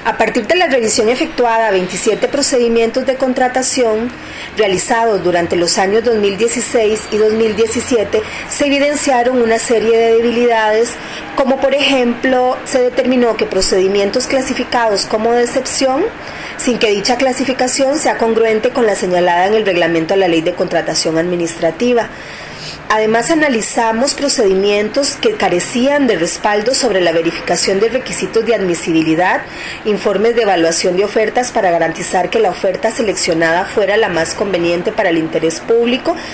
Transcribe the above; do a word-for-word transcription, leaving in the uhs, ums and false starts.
A partir de la revisión efectuada a veintisiete procedimientos de contratación realizados durante los años dos mil dieciséis y dos mil diecisiete, se evidenciaron una serie de debilidades, como por ejemplo, se determinó que procedimientos clasificados como de excepción, sin que dicha clasificación sea congruente con la señalada en el reglamento de la Ley de Contratación Administrativa. Además, analizamos procedimientos que carecían de respaldo sobre la verificación de requisitos de admisibilidad, informes de evaluación de ofertas para garantizar que la oferta seleccionada fuera la más conveniente para el interés público